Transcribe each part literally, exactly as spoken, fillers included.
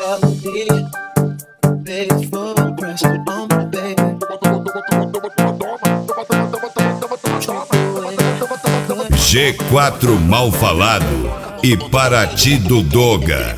G quatro Mal Falado e Paraty do Doga.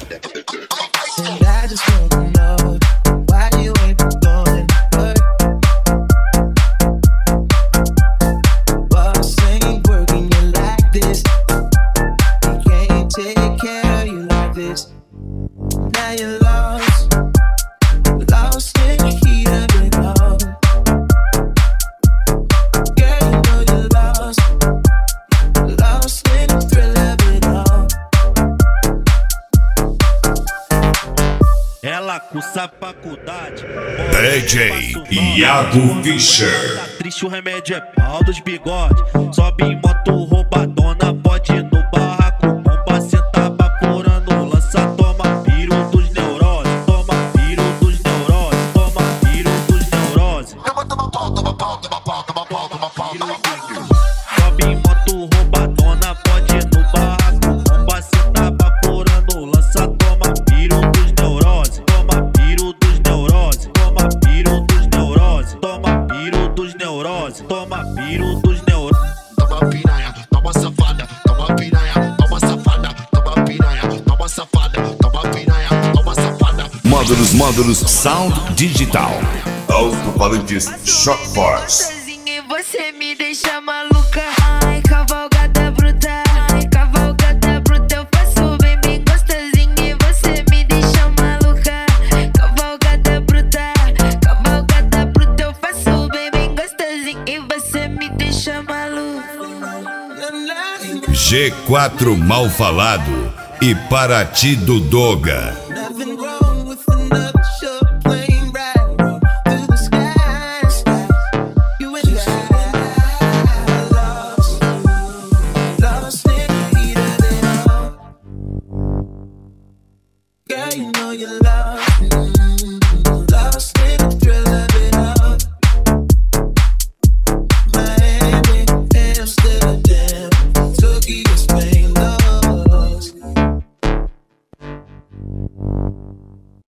Ela cursa faculdade. D J Iago Fischer. Tá triste, o remédio é pau dos bigode. Sobe em moto roubadona, pode ir no barraco. Bomba, senta baforando, lança, toma piro dos neuroses. Toma piro dos neuroses, toma piro dos neuroses. Toma pau, toma pau, toma pau, toma pau, toma pau, toma pau. Sobe em moto roubadona, pode ir no barraco. Bomba, senta baforando, lança, toma piro dos neuroses. Toma piro dos neuroses, toma piro dos neuroses, toma piro dos neuroses, toma piro dos neuroses. Toma piranha, toma safada, toma piranha, toma safada, toma piranha, toma safada, toma piranha, toma safada. Módulos, módulos, sound digital. Alto-falantes Shock Force. Sozinha você me deixa maluca. Ai, cavalgada bruta. Ai, cavalgada bruta. Eu faço bem, bem gostosinho e você me deixa maluca. Cavalgada bruta. Cavalgada bruta. Eu faço bem, bem gostosinho e você me deixa maluca. G quatro Mal Falado e Paraty do Doga.